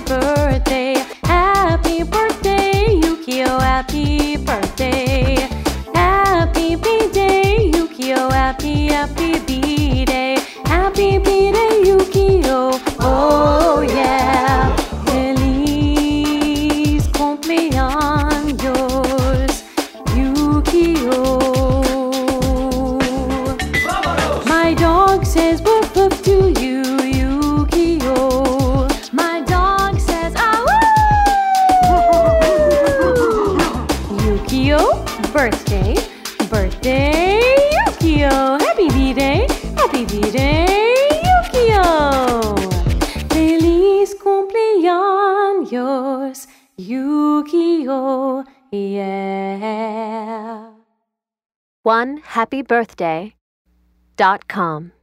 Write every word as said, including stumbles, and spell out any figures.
birthday. Happy birthday, Yukio, happy birthday. Happy B-Day, Yukio, happy, happy B-Day. Happy B-Day, Yukio, oh yeah. Feliz cumpleaños, Yukio. My dog says woof woof to you, Yukio. My dog says ah woo. Yukio, birthday, birthday, Yukio. Happy B-Day, happy B-Day, Yukio. Feliz cumpleaños, Yukio, yeah. one happy birthday dot com